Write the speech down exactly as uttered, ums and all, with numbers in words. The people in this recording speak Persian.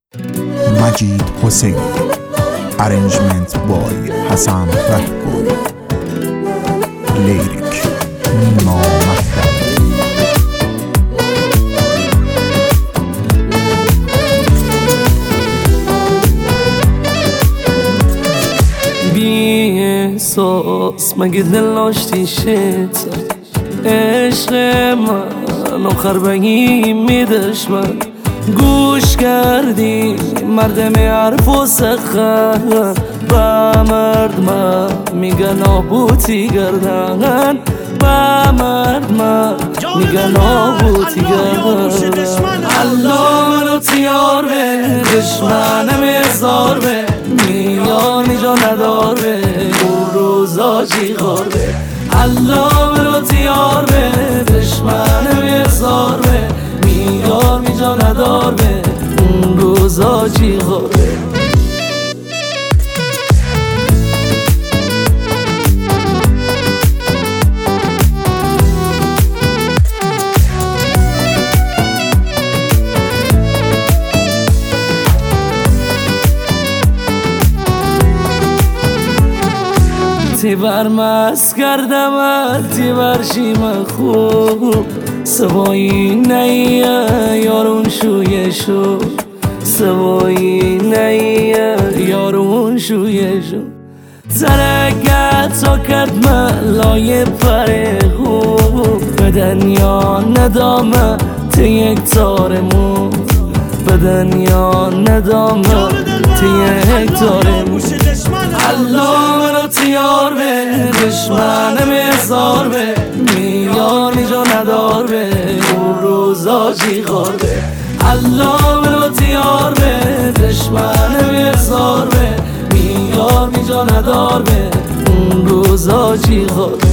Majid Hussain. Arrangement by Hassan Rahboy. Lyric Nima Mahram. بی احساس مگه دل داشتی شد عشق من آخر بگی میدش من گوش کردی مردم حرف و سخن و مرد من میگن نابوتی گردن و مرد من میگن نابوتی گردن الله منو تیار به دشمنم ازار به میانی جا ندار به اون روزا جیغار به الله منو تیار به دشمنم ازار به میانی جا ندار به اون روزا جیغار به تی بر مست کردم تی بر شیم خوب سوایی نیه یارون شویه شو سوایی نیه یارون شویه شو ترکت تا کرد من لایه پر خوب به دنیا ندامه تی یک تارمون به دنیا ندامه تی یک تارمون الله منو تیار به دشمنم ازار به میانی جا ندار به اون روزا جیغار به الله منو تیار به دشمنم ازار به میانی جا ندار به اون روزا جیغار به